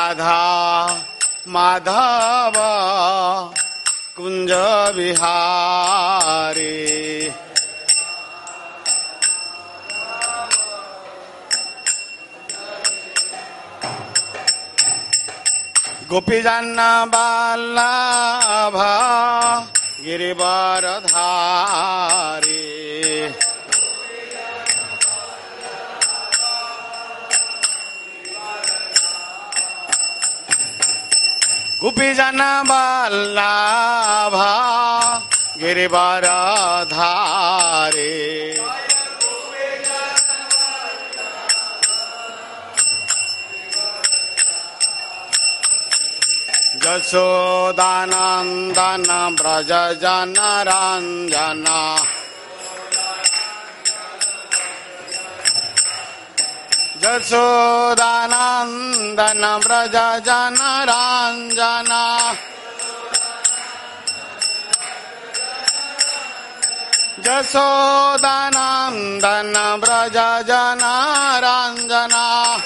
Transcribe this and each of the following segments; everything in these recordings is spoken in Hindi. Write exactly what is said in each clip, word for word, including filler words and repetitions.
राधा माधव कुंज विहारी। गोपीजन वल्लभ गिरिवरधारी। गोपीजन वल्लभ गिरिवरधारी। यशोदानंदन ब्रज जन रंजना। यशोदानंदन ब्रज जन रंजना। यशोदानंदन ब्रज जन रंजना।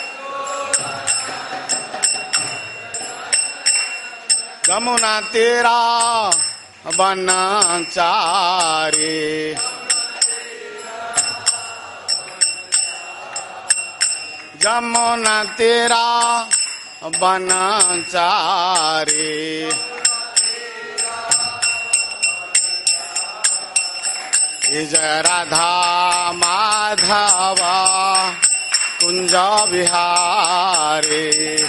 यमुना तेरा वनचारी। यमुना तेरा वनचारी। जय राधा माधव कुंज विहारी।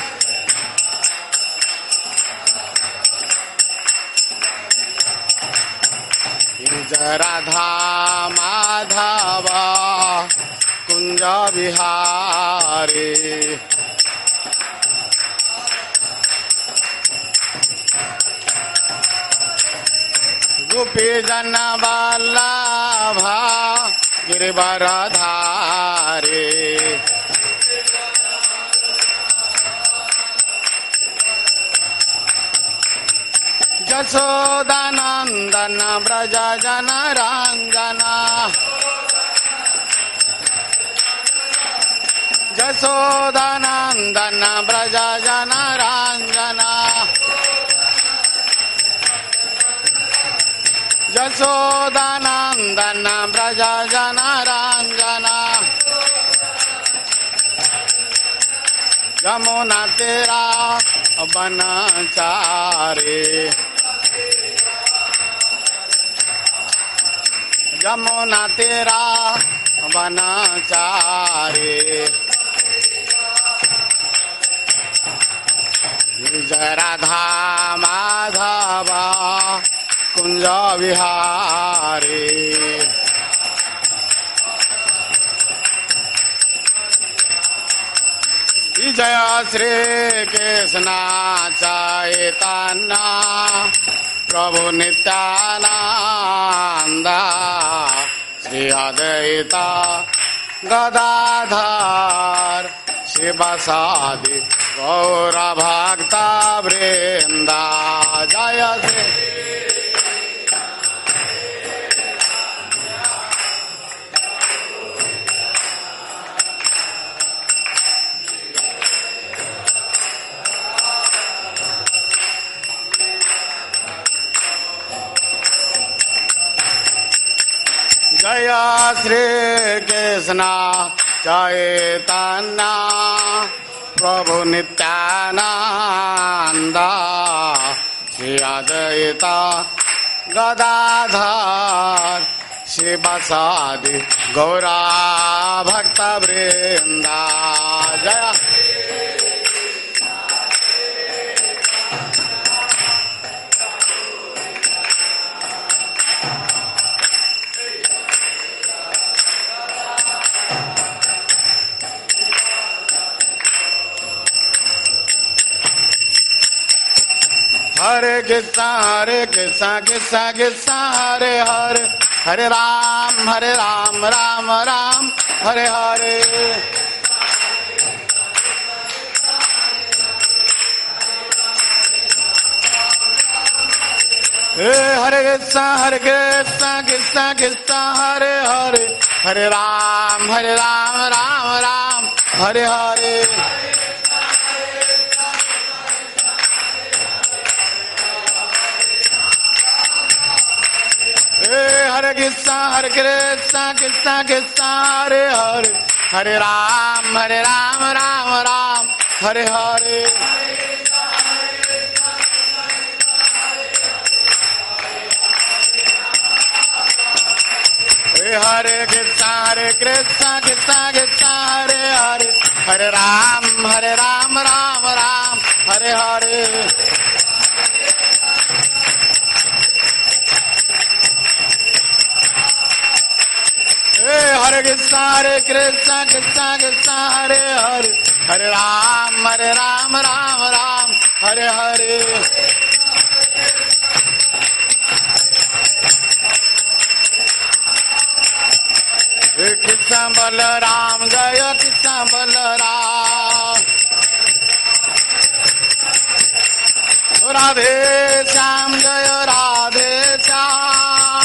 जय राधा माधव कुंज विहारी। गोपीजन वल्लभ गिरिवरधारी। यशोदानंदन ब्रज जन रंजना। यशोदानंदन ब्रज जन रंजना। यशोदानंदन ब्रज जन रंजना। यमुना तेरा वनचारी। यमुना तेरा वनचारी। जय राधा माधव कुंज विहारी। जय श्री कृष्ण चैतन्य प्रभु नित्यानंद श्री अद्वैत गदाधर शिवसादि गौर भक्त वृंद। जय श्री जय श्री कृष्ण चैतन्य प्रभु नित्यानंद श्री अद्वैत गदाधर शिवसादि गौर भक्त वृंद। जय हरे कृष्णा हरे कृष्णा कृष्णा कृष्णा हरे हरे हरे राम हरे राम राम राम हरे हरे। हरे कृष्णा हरे कृष्णा कृष्णा कृष्णा हरे हरे हरे राम हरे राम राम राम हरे हरे। कृष्णा हरे कृष्णा कृष्णा कृष्णा हरे हरे हरे राम हरे राम राम राम हरे हरे हरे कृष्णा हरे कृष्णा कृष्णा कृष्णा हरे हरे हरे राम हरे राम राम राम हरे हरे हरे कृष्णा हरे कृष्णा कृष्णा कृष्णा हरे हरे हरे राम हरे राम राम राम हरे हरे कृष्ण बलराम जय कृष्ण बलराम राधे श्याम जय राधे श्याम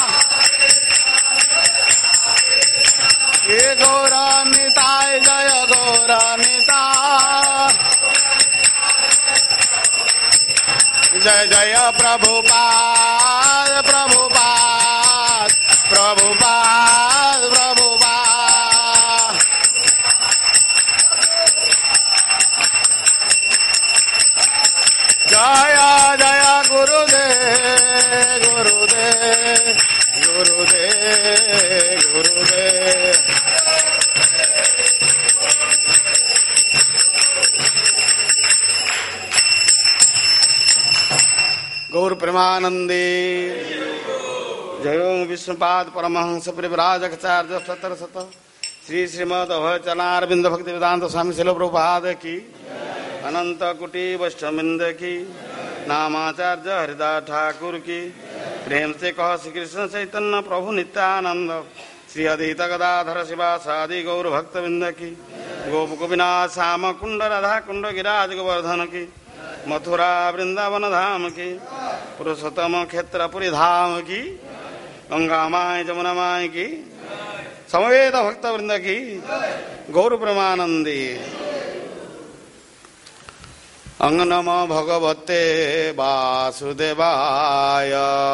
ये गौर निताय जय गौर निताय जय जय प्रभुपाद प्रभुपाद प्रभुपाद प्रभुपाद जय जय गुरुदेव गुरुदेव गुरुदेव गुरुदेव गौर प्रेमानंदे जयो विष्णुपाद परमहंस परिव्राजकाचार्य सतर सत श्री श्रीमद अभयचरणारविंद भक्ति वेदांत स्वामी शिल प्रभुपाद की अनंत कुटी वैष्णववृंद की नामाचार्य हरिदास ठाकुर की प्रेम से कह श्री कृष्ण चैतन्य प्रभु नित्यानंद श्री अधीत गदाधर शिवासादि गौर भक्तवृंद की गोप गोपीनाथ श्याम कुंड राधा कुंड गिराज गोवर्धन की मथुरा वृंदावन धाम की पुरुषोत्तम क्षेत्रपुरी धाम की गंगा माय जमुना माय की समवेत भक्त वृंद की गौर प्रेमानंदी अंग नमो भगवते वासुदेवाय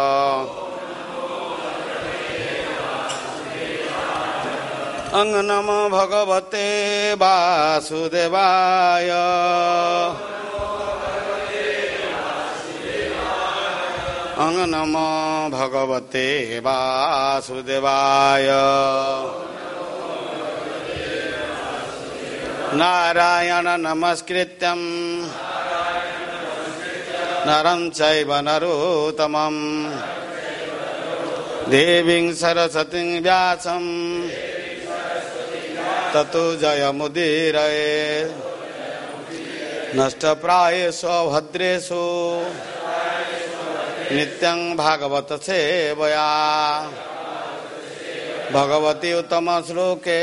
अंग नमो भगवते वासुदेवाय अंग नमो भगवते वासुदेवाय नारायण नमस्कृत्यं नरं चैव नरोत्तमं देवीं सरस्वतीं व्यासं ततो जयमुदीरये नष्टप्रायेषु भद्रेषु नित्यं भागवत सेवया भगवती उत्तम श्लोके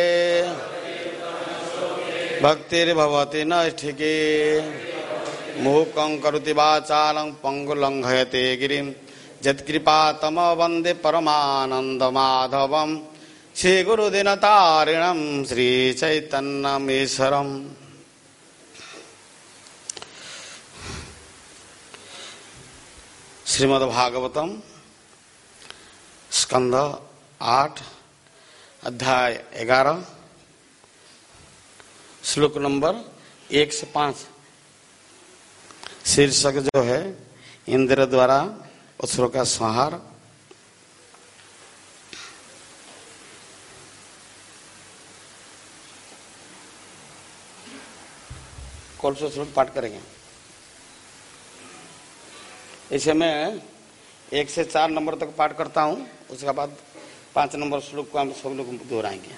भक्तिर्भवति नैष्ठिके मूकं करोति वाचालं पंगुलंघयते गिरिं यत्कृपातम वन्दे परमानन्दमाधवं श्रीगुरुदिनतारिणं श्रीचैतन्यमीश्वरम्। श्रीमद्भागवतम स्कंद आठ अध्याय ग्यारह श्लोक नंबर एक से पांच शीर्षक जो है इंद्र द्वारा असुरों का संहार। कौन सा श्लोक पाठ करेंगे? इसे मैं एक से चार नंबर तक पाठ करता हूं, उसके बाद पांच नंबर श्लोक को हम सब लोग दोहराएंगे।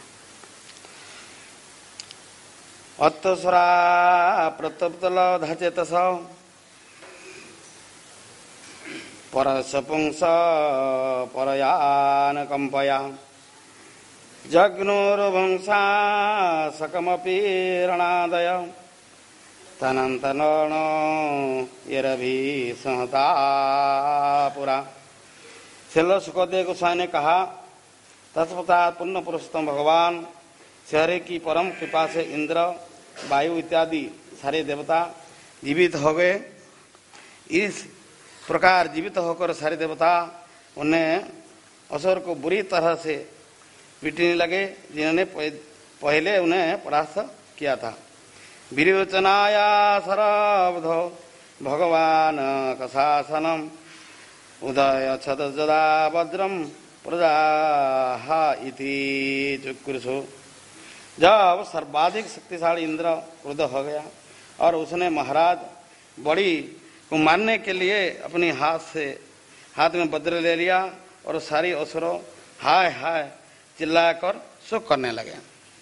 अत्तसुरा प्रतप्तलधचेतस परसपुंस परयान कंपया जग्नोर्वंशा सकमपि रणादय तनंतन यरभि संहता पुरा। श्रील सुखदेव गोस्वामी ने कहा, तत्पश्चात पुण्य पुरुषोत्तम भगवान शहरे की परम कृपा से इंद्र वायु इत्यादि सारे देवता जीवित हो गए। इस प्रकार जीवित होकर सारे देवता उन्हें असुर को बुरी तरह से पीटने लगे, जिन्होंने पहले उन्हें परास्त किया था। विरोचनाया सरबधो भगवान कशासनम उदय छदा वज्रम प्रजा इति चुक्रुषु। जब सर्वाधिक शक्तिशाली इंद्र क्रुद्ध हो गया और उसने महाराज बड़ी को मारने के लिए अपने हाथ से हाथ में वज्र ले लिया और सारी असुरों हाय हाय चिल्लाकर शोक करने लगे।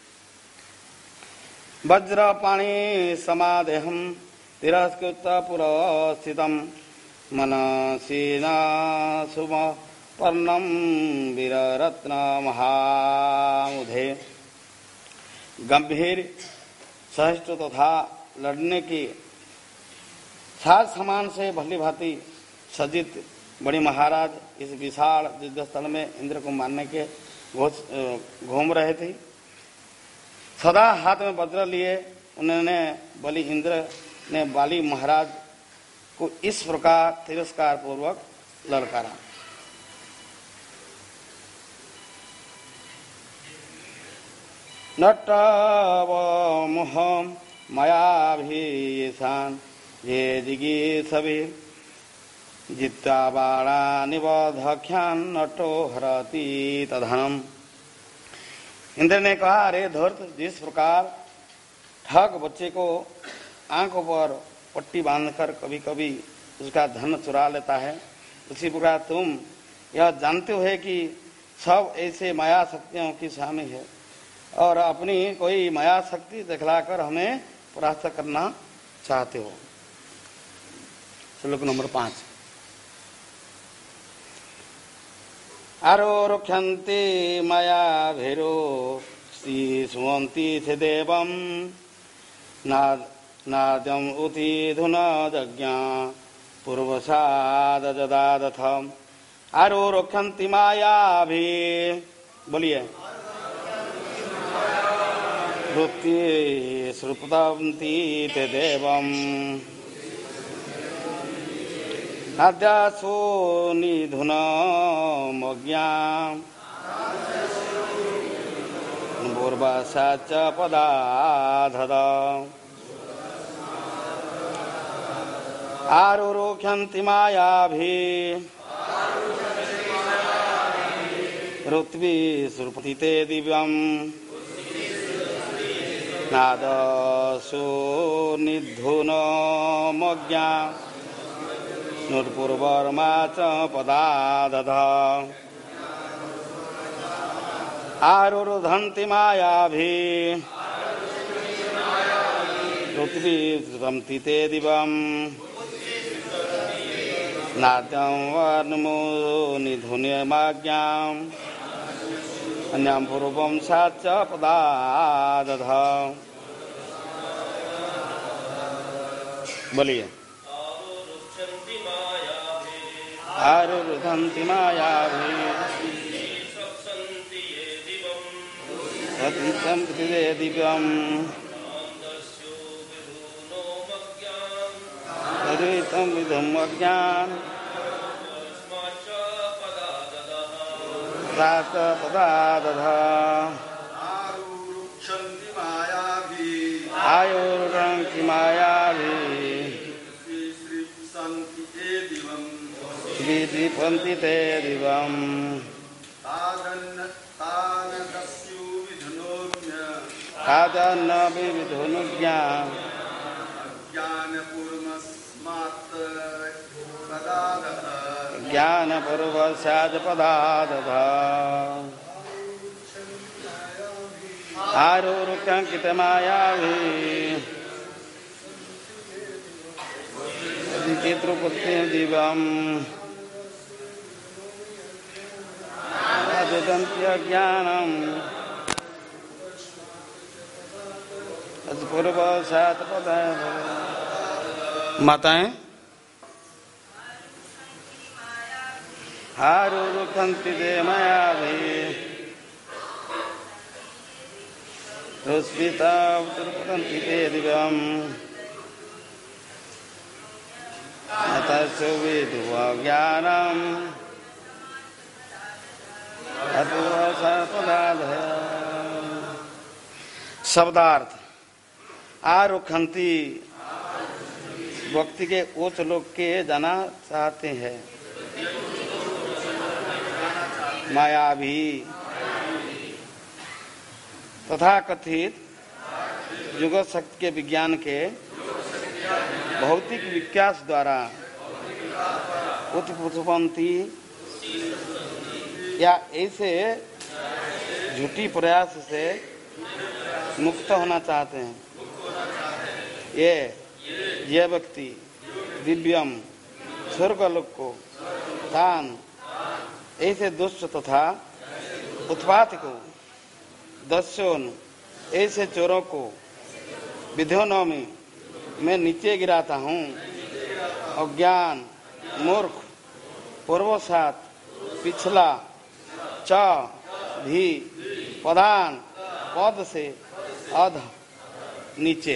वज्र पाणी समादेहम तिरस्कृत पुरस्थितम मनसीना सुम पर्णम वीररत्न महामुधे। गंभीर सहिष्णु तथा लड़ने की साज समान से भली भांति सज्जित बड़ी महाराज इस विशाल युद्ध स्थल में इंद्र को मारने के घूम रहे थे। सदा हाथ में वज्र लिए उन्होंने बलि इंद्र ने बाली महाराज को इस प्रकार तिरस्कार पूर्वक ललकारा। नटवमुह मयाभिशान ये जिगी सभी जित्वा बाणा निबध्यान नटो हरति तधनम। इंद्र ने कहा, अरे धूर्त, जिस प्रकार ठग बच्चे को आंखों पर पट्टी बांधकर कभी कभी उसका धन चुरा लेता है, उसी प्रकार तुम यह जानते हो कि सब ऐसे माया शक्तियों की स्वामी है और अपनी कोई माया शक्ति दिखलाकर हमें परास्त करना चाहते हो। श्लोक नंबर पांच। आरोरुख्यन्ति माया भैरो श्री सुवंती थे देवम नाद नाद्यम उति धुना जज्ञा पूर्वसाद जदादथम। आरोरुख्यन्ति माया भी, बोलिए, वृत्ति श्रुपन्ति ते देवम नाद्यासो निधुनमज्ञाम् पूर्वसाच्च पदाधद। आरुरुख्यन्ति मायाभि ऋत्वी श्रुपन्ति ते दिव्यम् नादसो निधुनमज्ञाम् नूर्पूर्वर्मा च पदादध। आरुरुधन्ति मायाभि ऋत्वी श्रुपन्ति ते दिवम् नाद्यं वर्णमो निधुनमज्ञाम् अन्यां पूर्वं साच्च पदादध। बोलिए। आरुरुधन्ति मायाभि सतीतं कृते दिव्यम् सतीतं विधुम् अज्ञान् साच पदादध। आयुरुक्षन्ति मायाभि विदीपन्ति ते दिवम् तादन्न विधुनुज्ञा ज्ञानपूर्वस्यात् पदादध। आरुरुख्यन्ति मायाभि चित्रपुत्ति दिवम् अजदन्ति अज्ञानम् पूर्वसात् पदादध। माताएं, आरुरुख्यन्ति ते मायाभि रुस्मिता उत्तरपतन्ति ते दिव्यम् अतस्यो विदुः ज्ञानम् शब्दार्थ आरुखंती व्यक्ति के उच्च लोक के जाना चाहते हैं। माया भी तथा कथित जुगत शक्ति के विज्ञान के भौतिक विकास द्वारा उत्पत्ति या ऐसे झूठी प्रयास से मुक्त होना चाहते हैं। ये ये व्यक्ति दिव्यम स्वर्गलोक को दान ऐसे दुष्ट तथा उत्पात को दस्योन ऐसे चोरों को विधियों में मैं नीचे गिराता हूँ। अज्ञान मूर्ख पूर्वसात पिछला च भी प्रधान पद से अध नीचे।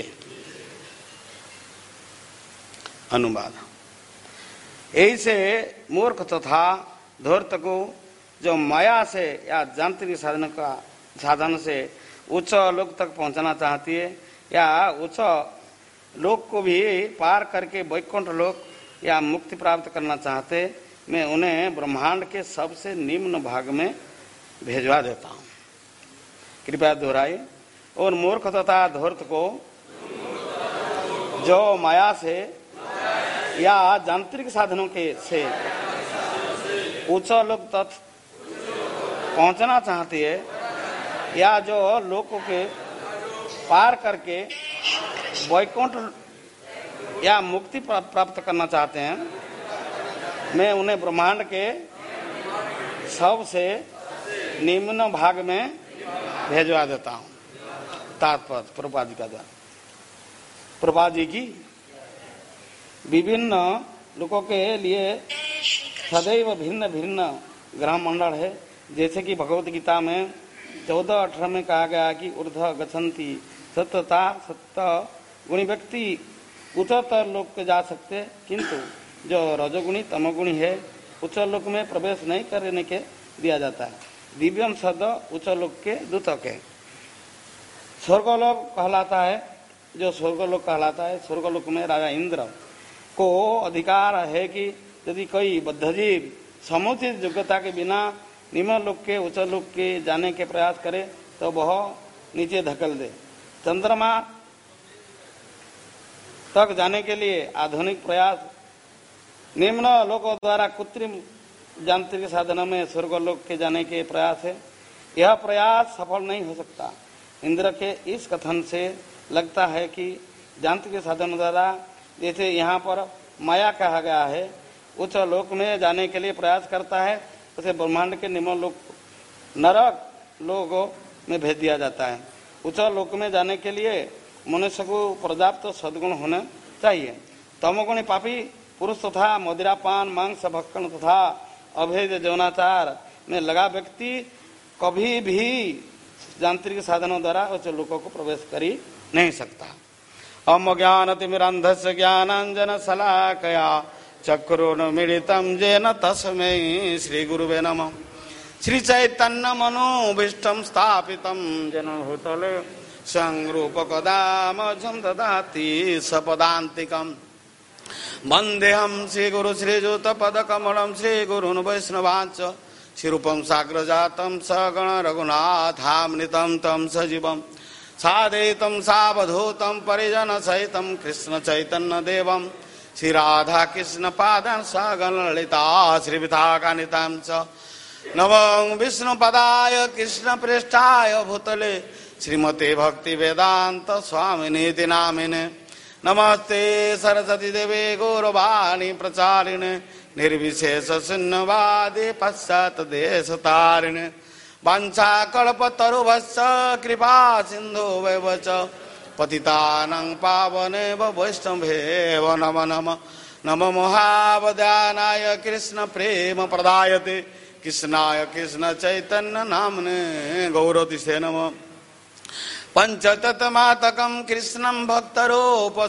अनुवाद ऐसे मूर्ख तथा धूर्त को जो माया से या यांत्रिक साधन का साधन से उच्च लोक तक पहुंचना चाहती है या उच्च लोक को भी पार करके वैकुंठ लोक या मुक्ति प्राप्त करना चाहते, मैं उन्हें ब्रह्मांड के सबसे निम्न भाग में भेजवा देता हूँ। कृपया दोहराइए। और मूर्ख तथा धूर्त को जो माया से या यांत्रिक साधनों के से उच्च लोक तक पहुंचना चाहती है या जो लोकों के पार करके वैकुंठ या मुक्ति प्राप्त करना चाहते हैं, मैं उन्हें ब्रह्मांड के सबसे निम्न भाग में भेजवा देता हूँ। तात्पर्य प्रभुपाद जी का द्वारा प्रभुपाद जी की विभिन्न लोगों के लिए सदैव भिन्न भिन्न ग्रह मंडल है। जैसे कि भगवत गीता में चौदह अठारह में कहा गया कि ऊर्ध्व गच्छन्ति सत्यता सत्य गुणी व्यक्ति उच्चतर लोक के जा सकते, किंतु जो रजोगुणी तमोगुणी है उच्च लोक में प्रवेश नहीं करने के दिया जाता है। दिव्यम शब्द उच्च लोक के दूतक है। स्वर्गलोक कहलाता है, जो स्वर्गलोक कहलाता है, स्वर्गलोक में राजा इंद्र को अधिकार है कि यदि कोई बद्धजीव समुचित योग्यता के बिना निम्न लोक के उच्च लोक के जाने के प्रयास करे तो वह नीचे धकेल दे। चंद्रमा तक जाने के लिए आधुनिक प्रयास निम्न लोकों द्वारा कृत्रिम यांत्रिक साधनों में स्वर्गलोक के जाने के प्रयास है। यह प्रयास सफल नहीं हो सकता। इंद्र के इस कथन से लगता है कि यांत्रिक साधनों द्वारा, जैसे यहाँ पर माया कहा गया है, उच्च लोक में जाने के लिए प्रयास करता है, उसे ब्रह्मांड के निम्न लोक नरक लोकों में भेज दिया जाता है। उच्च लोक में जाने के लिए मनुष्य को पर्याप्त तो सद्गुण होना चाहिए। तमोगुणी पापी पुरुष तथा मदिरापान मांस भक्षण तथा अभेद यौनाचार में लगा व्यक्ति कभी भी यांत्रिक साधनों द्वारा उच्च लोकों को प्रवेश कर ही नहीं सकता। अम ज्ञानतिमिरन्धस्य ज्ञानांजन शलाकया चक्रुर्मिलितं येन तस्मै श्री गुरुवे नमः। श्री चैतन्य मनोभीष्टं स्थापितं येन भूतले संरूपकदामजं ददाति सपदान्तिकम्। वन्देऽहं श्रीगुरु श्रीयुतपदकमलं श्रीगुरून् वैष्णवांश्च श्रीरूपं साग्रजातं सगण रघुनाथामृतं तं सजीवं साद्वैतं सावधूतं परिजनसहितं कृष्ण चैतन्य देवं श्री राधा कृष्ण पादान् सगण ललिता श्रीविताकानितां च। नमो विष्णुपदाय कृष्ण पृष्ठाय भूतले श्रीमते भक्ति वेदांत स्वामिनीति नामिने। नमस्ते सरस्वती देवे गौरवाणी प्रचारिणे निर्विशेष शून्यवादी पश्चात देश तारिणे। वंशाकल्पतरुभ्यश्च कृपा सिन्धु वैव च पतितानां पावनेव वैष्णवेव नमो नमः। नमो महावदानाय कृष्ण प्रेम प्रदायते कृष्णाय कृष्ण चैतन्य नामने गौरतिसे नमः। पंचतत्मातकं कृष्णं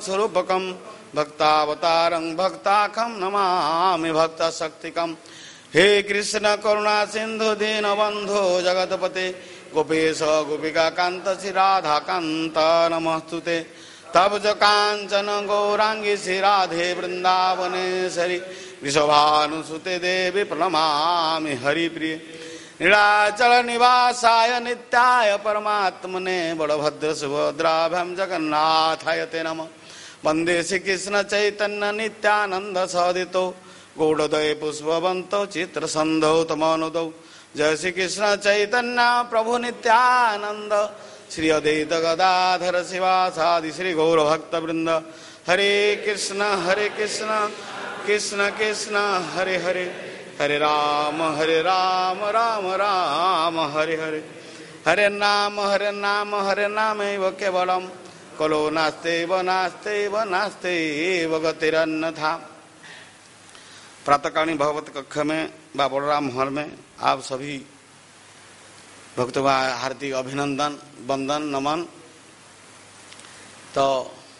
भक्तरूपस्वरूपकं भक्तावतारं भक्ताखं नमामि भक्तशक्तिकं। हे कृष्ण करुणा सिंधु दीनबंधो जगतपते गोपेश गोपिका कांत श्री राधा कांत नमस्तुते। तब ज कांचन गौरांगी श्री राधे वृंदावनेश्वरी वृषभानुसुते देवी प्रणमामि हरिप्रिय। नीलाचल निवासाय नित्याय परमात्मने बलभद्र सुभद्राभ्यां जगन्नाथाय ते नमः। वंदे श्री कृष्ण चैतन्य नित्यानंद सदितो गौड़ोदय पुष्पवंतो चित्रसंधौ तमोनुदौ। जय श्री कृष्ण चैतन्य प्रभु नित्यानंद श्री अद्वैत गदाधर शिवासादि श्री गौर भक्त वृंद। हरे कृष्ण हरे कृष्ण कृष्ण कृष्ण हरे हरे हरे राम हरे राम राम राम हरे हरे। हरे नाम हरे नाम हरे नाम केवलम कलो नास्ते व नास्ते व नास्ते व गतिरन्यथा। प्रातःकालीन भगवत कक्ष में बा बलराम महल में आप सभी भक्तों का हार्दिक अभिनंदन वंदन नमन। तो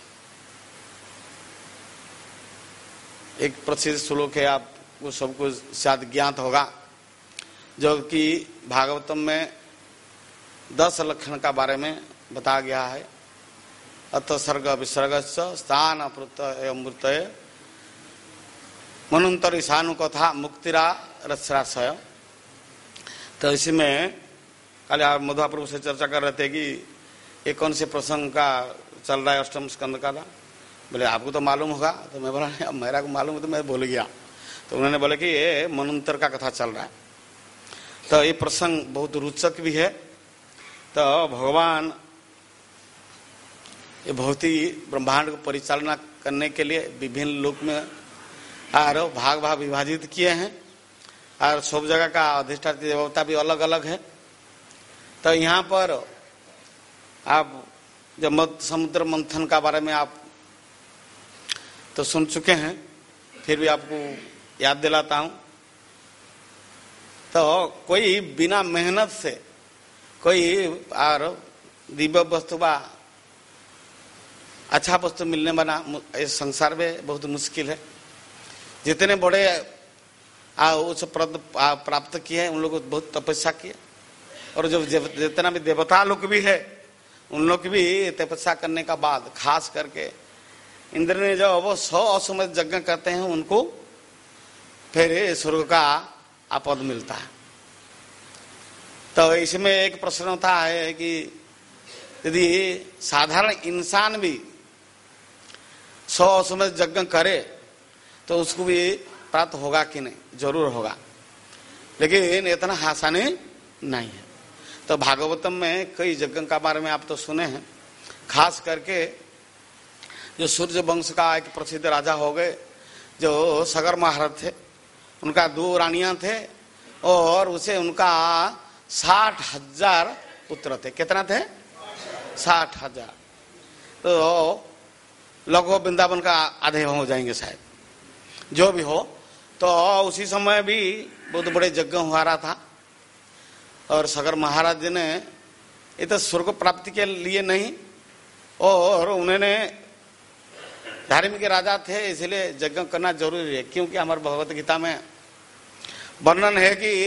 एक प्रसिद्ध श्लोक है, आपको सबको शायद ज्ञात होगा, जो कि भागवतम में दस लक्षण का बारे में बताया गया है। अत सर्ग विसर्गस्य स्थान अप्रत्यय अमृतय मनंतर ईशानु कथा मुक्तिरा रस्राशय। तो इसी में कल आप मधुप्रभु से चर्चा कर रहे थे कि ये कौन से प्रसंग का चल रहा है, अष्टम स्कंद का था। बोले आपको तो मालूम होगा। तो मैं बोला अब मेरा को मालूम है तो मैं भूल गया। तो उन्होंने बोला कि ये मनंतर का कथा चल रहा है। तो ये प्रसंग बहुत रोचक भी है। तो भगवान ये भौतिक ब्रह्मांड को परिचालना करने के लिए विभिन्न लोक में और भाग भाग विभाजित किए हैं और सब जगह का अधिष्ठात्री देवता भी अलग अलग है। तो यहाँ पर आप जब मत समुद्र मंथन का बारे में आप तो सुन चुके हैं, फिर भी आपको याद दिलाता हूँ। तो कोई बिना मेहनत से कोई और दिव्य वस्तु बा अच्छा वस्तु मिलने बना इस संसार में बहुत मुश्किल है। जितने बड़े उस पद प्राप्त किए हैं उन लोगों को बहुत तपस्या किए, और जो जितना भी देवता लोग भी है उन लोग भी तपस्या करने का बाद खास करके इंद्र ने जो वो सौ असमय यज्ञ करते हैं उनको फिर स्वर्ग का पद मिलता है। तो इसमें एक प्रश्न होता है कि यदि साधारण इंसान भी सौ असमय यज्ञ करे तो उसको भी प्राप्त होगा कि नहीं? जरूर होगा, लेकिन इतना आसानी नहीं है। तो भागवतम में कई यज्ञ का बारे में आप तो सुने हैं। खास करके जो सूर्य वंश का एक प्रसिद्ध राजा हो गए जो सगर महाराज थे, उनका दो रानियां थे और उसे उनका साठ हजार पुत्र थे। कितना थे? साठ हजार। तो लगभग वृंदावन का आधे हो जाएंगे शायद, जो भी हो। तो उसी समय भी बहुत बड़े यज्ञ हुआ रहा था और सगर महाराज जी ने ये तो स्वर्ग प्राप्ति के लिए नहीं, और उन्होंने धार्मिक राजा थे इसलिए यज्ञ करना जरूरी है। क्योंकि हमारे भगवत गीता में वर्णन है कि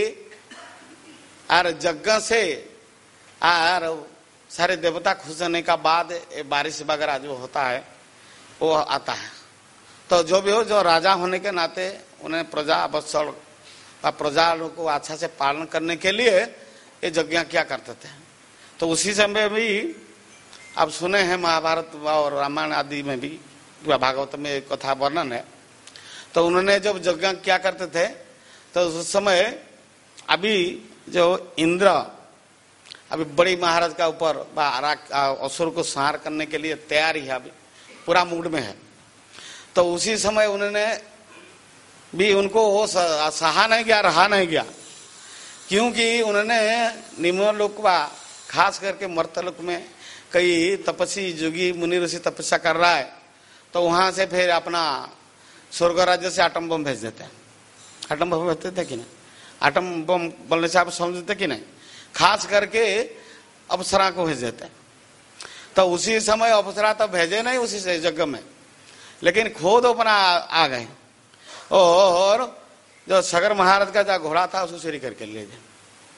आर यज्ञ से आर सारे देवता खुश होने का बाद बारिश वगैरह जो होता है वो आता है। तो जो भी हो, जो राजा होने के नाते उन्हें प्रजा वत्सल प्रजा को अच्छा से पालन करने के लिए ये यज्ञ क्या करते थे। तो उसी समय भी आप सुने हैं महाभारत और रामायण आदि में भी भागवत में एक कथा वर्णन है। तो उन्होंने जब यज्ञ क्या करते थे तो उस समय अभी जो इंद्र अभी बड़ी महाराज का ऊपर असुर को संहार करने के लिए तैयारी है, अभी पूरा मूड में है। तो उसी समय उन्होंने भी उनको वो सहा नहीं गया, रहा नहीं गया, क्योंकि उन्होंने निम्न लोक का खास करके मर्तलोक में कई तपस्वी जोगी मुनि ऋषि तपस्या कर रहा है। तो वहां से फिर अपना स्वर्ग राज्य से आटम बम भेज देते हैं। आटम बम भेजते थे कि नहीं? आटम बम बोलने से आप समझते कि नहीं? खास करके अप्सरा को भेज देते हैं। तो उसी समय अप्सरा तो भेजे नहीं उसी से यज्ञ में, लेकिन खुद अपना आ गए और जो सगर महाराज का जो घोड़ा था उसको चोरी करके ले गए।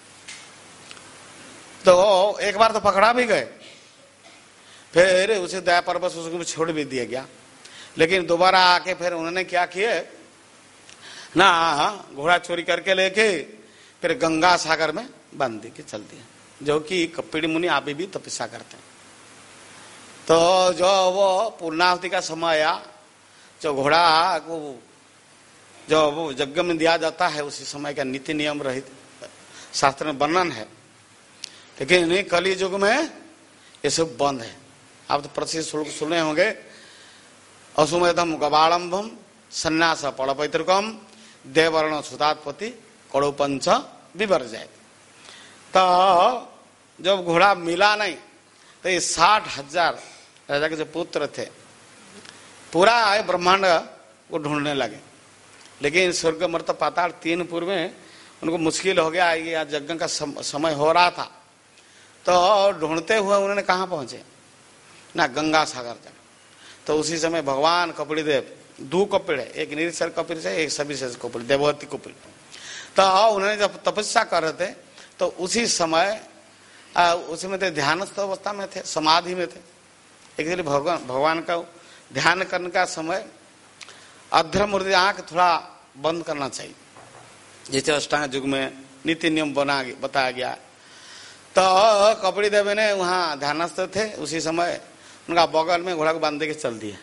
तो एक बार तो पकड़ा भी गए, फिर उसे दया परवश उसको छोड़ भी दिया गया। लेकिन दोबारा आके फिर उन्होंने क्या किए ना, घोड़ा चोरी करके लेके फिर गंगा सागर में बांध के चल दिया, जो कि कपिल मुनि अभी भी तपस्या करते हैं। तो जो वो पूर्णाहुति का समय आया, जो घोड़ा को जो वो यज्ञ में दिया जाता है उसी समय का नीति नियम रहित शास्त्र में वर्णन है। लेकिन कली युग में ये सब बंद है। आप तो प्रसिद्ध श्लोक सुने होंगे, असुमेधम गवाड़म्भम संन्यास पड़पैतृकम देवर्ण सुतात्पति कड़ो पंच विवर्जय। तो जब घोड़ा मिला नहीं तो ये साठ हजार राजा के जो पुत्र थे पूरा ब्रह्मांड को ढूंढने लगे। लेकिन स्वर्ग मर्त पाताल तीन पूर्व में उनको मुश्किल हो गया, ये यज्ञ का समय हो रहा था। तो ढूंढते हुए उन्होंने कहाँ पहुंचे ना, गंगा सागर तक। तो उसी समय भगवान कपिल देव, दो कपिल है, एक निरीक्षर कपिल से एक सविशेष कपिल, देववती कपिल। तो उन्होंने जब तपस्या कर रहे थे तो उसी समय उसी में थे, ध्यानस्थ अवस्था में थे, समाधि में थे। एक्चुअली भगवान भगवान का ध्यान करने का समय अध्रमूर्ति आंख थोड़ा बंद करना चाहिए, जैसे अष्टांग युग में नीति नियम बना बताया गया। तो कपिल देव ने वहां ध्यानस्थ थे, उसी समय उनका बगल में घोड़ा को बांध के चल दिया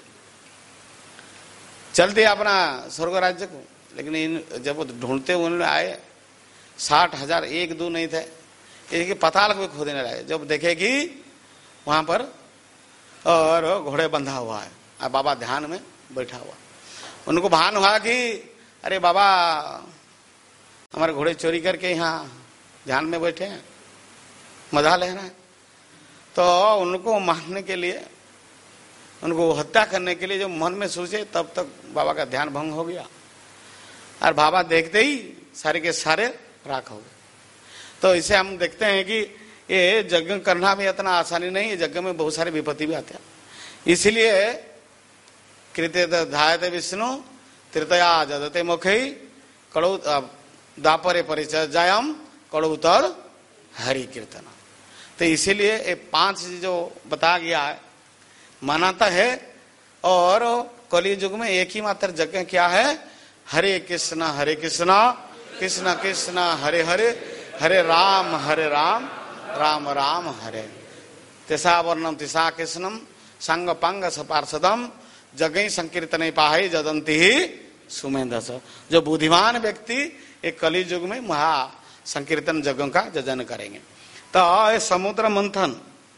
चल दिया अपना स्वर्ग राज्य को। लेकिन इन जब ढूंढते उन्होंने आए, साठ हजार एक दो नहीं थे, एक पताल को भी खोदने लगे। जब देखे कि वहां पर और घोड़े बंधा हुआ है और बाबा ध्यान में बैठा हुआ, उनको भान हुआ कि अरे बाबा हमारे घोड़े चोरी करके यहाँ ध्यान में बैठे हैं, मजा ले रहे हैं। तो उनको मारने के लिए, उनको हत्या करने के लिए जो मन में सोचे, तब तक बाबा का ध्यान भंग हो गया और बाबा देखते ही सारे के सारे राख हो गए। तो इसे हम देखते हैं कि ये यज्ञ करना भी इतना आसानी नहीं है, यज्ञ में बहुत सारे विपत्ति भी आते हैं। इसलिए कृत्य धायते विष्णु तृतया जदते मुखई कड़ौ दापरे परिचय जायम कड़ौतर हरि कीर्तन। तो इसीलिए ये पांच जो बता गया है मानाता है। और कलि युग में एक ही मात्र यज्ञ क्या है, हरे कृष्ण हरे कृष्ण कृष्ण कृष्ण हरे हरे हरे राम हरे राम राम राम हरे। तिसा वर्णम तिसा कृष्णम संग पंग सपार्षदम जगई संकीर्तन पाहे जदंती ही सुमेधस। जो बुद्धिमान व्यक्ति एक कलि युग में महा संकीर्तन यज्ञों का जजन करेंगे। तो ये समुद्र मंथन,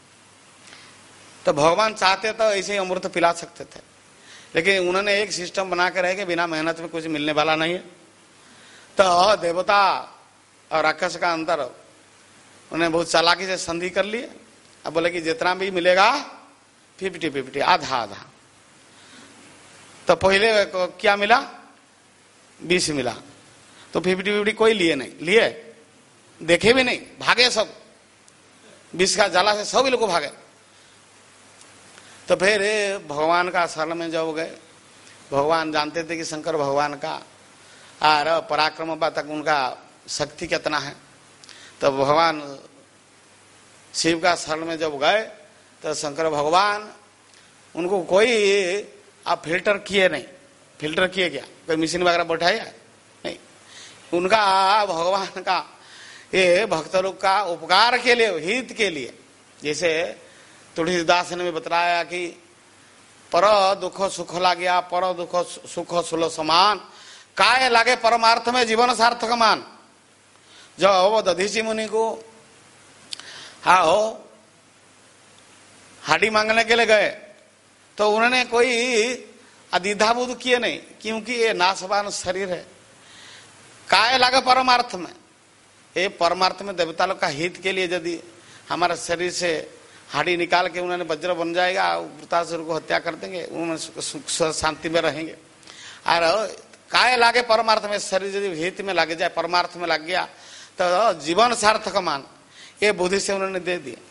तो भगवान चाहते तो ऐसे ही अमृत पिला सकते थे, लेकिन उन्होंने एक सिस्टम बना के रहे कि बिना मेहनत में कुछ मिलने वाला नहीं है। तो देवता और राक्षस का अंतर उन्होंने बहुत चालाकी से संधि कर लिए। अब बोले कि जितना भी मिलेगा फिफ्टी फिफ्टी, आधा आधा। तो पहले क्या मिला, बीस मिला, तो फिफ्टी फिफ्टी कोई लिए नहीं, लिए देखे भी नहीं, भागे सब, बीस का जाला से सब लोग भागे। तो फिर भगवान का शरण में जब गए, भगवान जानते थे कि शंकर भगवान का और पराक्रम तक उनका शक्ति कितना है। तो भगवान शिव का शरण में जब गए तो शंकर भगवान उनको कोई आप फिल्टर किए नहीं, फिल्टर किए क्या, कोई मशीन वगैरह बैठाया नहीं, उनका भगवान का ये भक्त लोग का उपकार के लिए, हित के लिए। जैसे तुलसीदास ने भी बताया कि पर दुख सुख लागया पर दुख सुख सुल समान, काय लागे परमार्थ में जीवन सार्थक मान। जब वो दधीची मुनि को आओ हाडी मांगने के लिए गए तो उन्होंने कोई अधिधाबुद किए नहीं, क्योंकि ये नाशवान शरीर है। काय लागे परमार्थ में, ये परमार्थ में देवता लोग का हित के लिए यदि हमारे शरीर से हाडी निकाल के उन्होंने वज्र बन जाएगा, वृतासुर को हत्या कर देंगे, उन्होंने सुख शांति में रहेंगे। और काय लागे परमार्थ में, शरीर यदि हित में लग जाए, परमार्थ में लग गया तो जीवन सार्थक मान, ये बुद्धि से उन्होंने दे दिया।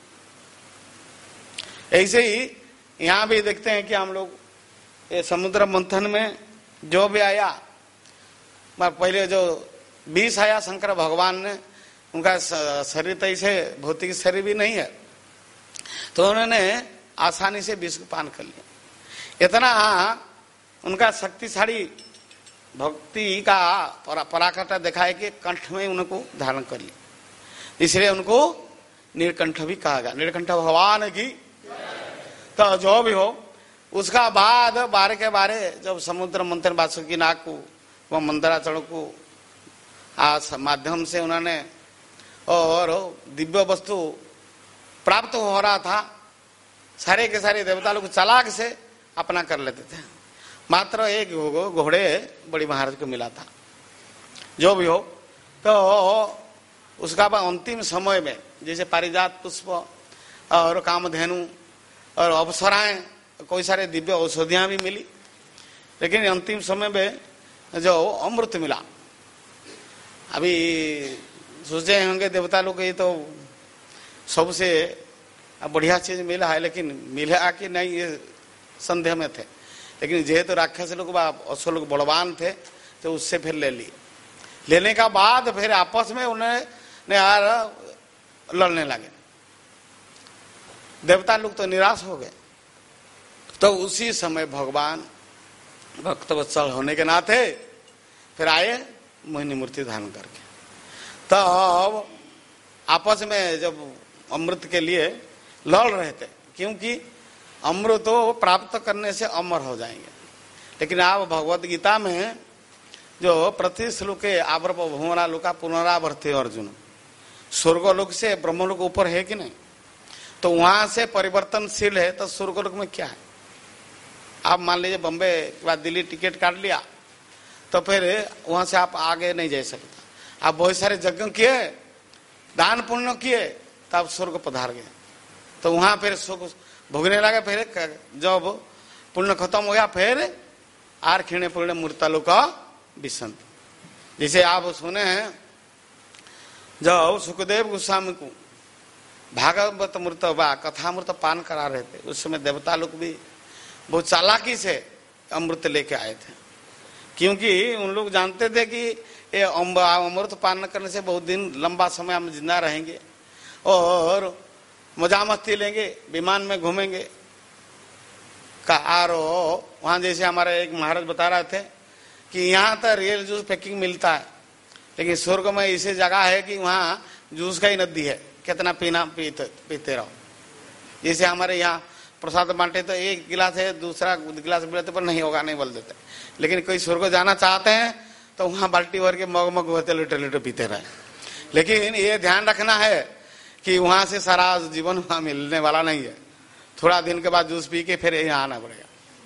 ऐसे ही यहाँ भी देखते हैं कि हम लोग ये समुद्र मंथन में जो भी आया पहले जो विष आया शंकर भगवान ने, उनका शरीर तो ऐसे भौतिक शरीर भी नहीं है, तो उन्होंने आसानी से विष को पान कर लिया। इतना उनका शक्तिशाली भक्ति का पराकाष्ठा दिखाए कि कंठ में उनको धारण कर लिया, इसलिए उनको नीलकंठ भी कहा गया। नीलकंठ भगवान की। तो जो भी हो, उसका बाद बारे के बारे जब समुद्र मंथन वासुकी नाग को वह मंदराचरण को आज माध्यम से उन्होंने और दिव्य वस्तु प्राप्त हो रहा था, सारे के सारे देवता लोग चालाक से अपना कर लेते थे। मात्र एक घोड़े बड़ी महाराज को मिला था। जो भी हो, तो उसका बाद अंतिम समय में जैसे पारिजात पुष्प और कामधेनु और अप्सराएं, कोई सारे दिव्य औषधियां भी मिली, लेकिन अंतिम समय में जो अमृत मिला, अभी सोचे होंगे देवता लोग ये तो सबसे बढ़िया चीज मिला है, लेकिन मिला कि नहीं ये संदेह में थे। लेकिन जेहेतु राक्षस लोग असुर लोग बलवान थे, तो उससे फिर ले लिए। लेने का बाद फिर आपस में उन्हें यार लड़ने लगे। देवता लोग तो निराश हो गए। तो उसी समय भगवान भक्तवत्सल होने के नाते फिर आए मोहिनी मूर्ति धारण करके। तब तो आपस में जब अमृत के लिए लड़ रहे थे, क्योंकि अमृत तो प्राप्त करने से अमर हो जाएंगे। लेकिन आप भगवत गीता में जो प्रति श्लोके आवर्प भुवनालोका पुनरावर्ते अर्जुन, स्वर्गलोक से ब्रह्मलोक ऊपर है कि नहीं, तो वहां से परिवर्तनशील है, तो स्वर्गलोक में क्या है? आप मान लीजिए बम्बे के बाद दिल्ली टिकट काट लिया, तो फिर वहां से आप आगे नहीं जा सकते। आप बहुत सारे यज्ञ किए, दान पुण्य किए, तो आप स्वर्ग पधार गए। तो वहां फिर सुख भोगने लगे। फिर जब पुण्य खत्म हो गया, फिर आर खीणे पूर्ण मूर्तालु का विसंत। जैसे आप सुने हैं, जब सुखदेव गोस्वामी को भागवत मूर्त व कथामृत पान करा रहे थे, उस समय देवता लोग भी बहुत चालाकी से अमृत लेके आए थे, क्योंकि उन लोग जानते थे कि ये अमृत पान करने से बहुत दिन लंबा समय हम जिंदा रहेंगे और मजा मस्ती लेंगे, विमान में घूमेंगे का। और वहाँ जैसे हमारे एक महाराज बता रहे थे कि यहाँ तो रियल जूस पैकिंग मिलता है, लेकिन स्वर्ग में ऐसी जगह है कि वहाँ जूस का ही नदी है, कितना पीना पीते पीते रहो। जैसे हमारे यहाँ प्रसाद बांटे तो एक गिलास है, दूसरा गिलास मिलते पर नहीं होगा, नहीं बोल देते। लेकिन कोई स्वर्ग जाना चाहते हैं तो वहाँ बाल्टी भर के मग मग होते लीटर लीटर पीते रहे। लेकिन ये ध्यान रखना है कि वहां से सारा जीवन वहां मिलने वाला नहीं है। थोड़ा दिन के बाद जूस पी के फिर यहाँ आना पड़ेगा।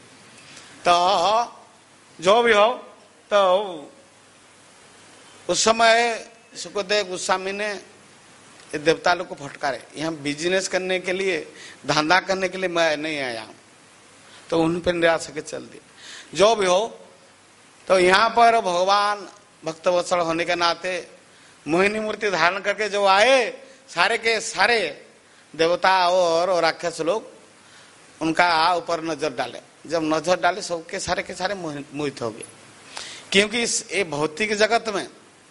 तो जो भी हो, तो उस समय सुखदेव गोस्वामी ने देवता लोग को फटकारे, यहाँ बिजनेस करने के लिए, धंधा करने के लिए मैं नहीं आया। तो उन पर निराश के चल दिए। जो भी हो, तो यहाँ पर भगवान भक्तवत्सल होने के नाते मोहिनी मूर्ति धारण करके जो आए, सारे के सारे देवता और राक्षस लोग उनका ऊपर नजर डाले। जब नजर डाले, सबके सारे के सारे मोहित हो गए, क्योंकि इस ये भौतिक जगत में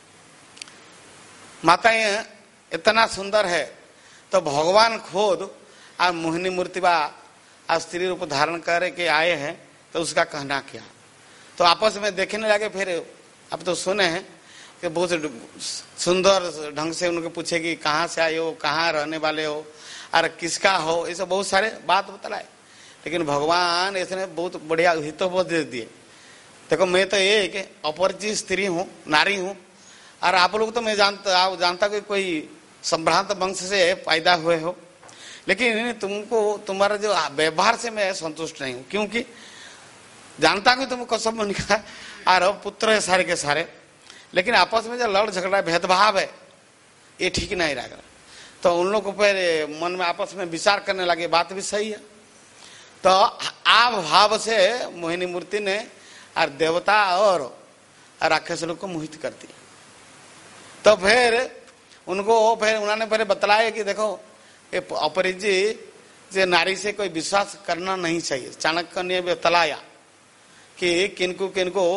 माताएं इतना सुंदर है, तो भगवान खुद आज मोहिनी मूर्ति बा स्त्री रूप धारण करके आए हैं, तो उसका कहना क्या। तो आपस में देखने लगे। फिर अब तो सुने हैं कि बहुत सुंदर ढंग से उनको पूछे कि कहाँ से आए हो, कहाँ रहने वाले हो, और किसका हो, ये सब बहुत सारे बात बतलाए। लेकिन भगवान इसने बहुत बढ़िया हितोपदेश दे दिए। देखो, मैं तो एक अपरिचित स्त्री हूँ, नारी हूँ, और आप लोग तो मैं जानता आप जानता कि कोई संभ्रांत वंश से पैदा हुए हो, लेकिन तुमको तुम्हारा जो व्यवहार से मैं संतुष्ट नहीं हूँ, क्योंकि जानता कि तुम कसम निकाल और पुत्र है सारे के सारे, लेकिन आपस में जो लड़ झगड़ा भेदभाव है, ये ठीक नहीं लग रहा। तो उन लोगों पर मन में आपस में विचार करने लगे, बात भी सही है। तो आव भाव से मोहिनी मूर्ति ने और देवता और राक्षस लोग को मोहित कर दिया। तो फिर उनको फिर उन्होंने फिर बतलाया कि देखो, ये अपरिचित से नारी से कोई विश्वास करना नहीं चाहिए। चाणक्य ने बतलाया कि किनको किनको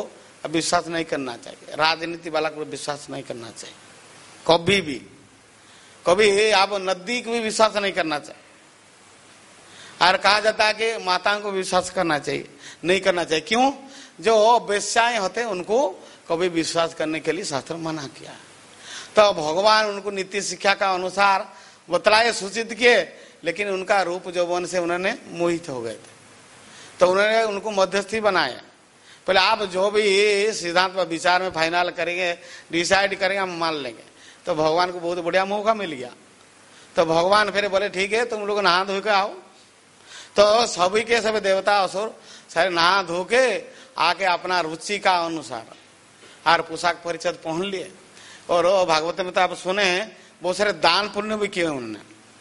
विश्वास नहीं करना चाहिए, राजनीति वाला को विश्वास नहीं करना चाहिए कभी भी। कभी आप नदी को भी विश्वास नहीं करना चाहिए। और कहा जाता है कि माताओं को विश्वास करना चाहिए, नहीं करना चाहिए। क्यों? जो वेश्याएं होते हैं उनको कभी विश्वास करने के लिए शास्त्र मना किया। तो भगवान उनको नीति शिक्षा का अनुसार बतलाए, सूचित किए, लेकिन उनका रूप यौवन से उन्होंने मोहित हो गए थे। तो उन्होंने उनको मध्यस्थी बनाया। पहले आप जो भी सिद्धांत पर विचार में फाइनल करेंगे, डिसाइड करेंगे, हम मान लेंगे। तो भगवान को बहुत बढ़िया मौका मिल गया। तो भगवान फिर बोले ठीक है तुम लोग नहा धो के आओ। तो सभी के सभी देवता असुर सारे नहा धो के आके अपना रुचि का अनुसार और पोशाक परिच्छद पहन लिए। और भागवत में तो आप सुने बहुत सारे दान पुण्य भी किए उन्होंने।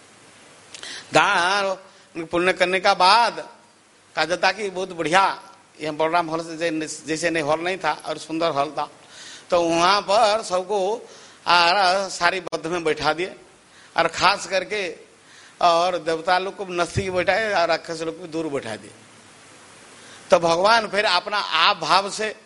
दान पुण्य करने का बाद कहा जाता कि बहुत बढ़िया, यह बलराम हॉल से जैसे नहीं हॉल नहीं था और सुंदर हॉल था। तो वहां पर सबको और सारी बद्ध में बैठा दिए और खास करके और देवता लोग को नस्ती बैठाए और राक्षस लोग को दूर बैठा दिए। तो भगवान फिर अपना आप भाव से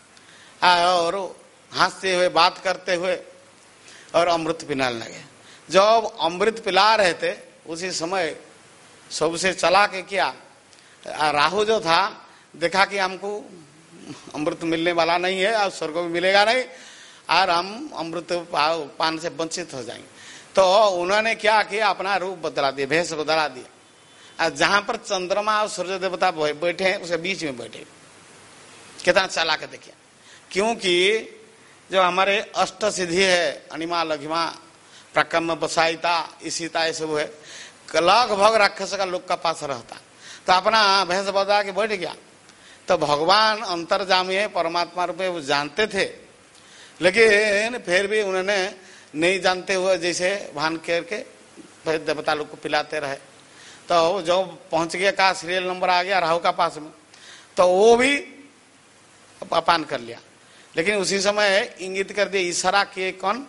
और हंसते हुए बात करते हुए और अमृत पिलाने लगे। जब अमृत पिला रहे थे उसी समय सबसे चला के क्या राहु जो था देखा कि हमको अमृत मिलने वाला नहीं है और स्वर्ग में मिलेगा नहीं और हम अमृत पान से वंचित हो जाएंगे। तो उन्होंने क्या किया, अपना रूप बदला दिया, भेष बदला दिया। और जहां पर चंद्रमा और सूर्य देवता बैठे हैं उसके बीच में बैठे। कितना चला के देखिए। क्योंकि जो हमारे अष्ट सिद्धि है, अनिमा लघिमा प्रकम बसाईता इसीता ये सब है, लगभग राक्षस का लोक का पास रहता। तो अपना भैंस बदला के बैठ गया। तो भगवान अंतर्जामी है, परमात्मा रूपे वो जानते थे, लेकिन फिर भी उन्होंने नहीं जानते हुए जैसे भान करके फिर देवता लोग को पिलाते रहे। तो जो पहुंच गया का सीरियल नंबर आ गया राहु का पास में, तो वो भी अपान कर लिया। लेकिन उसी समय इंगित कर दिया इशारा किए कौन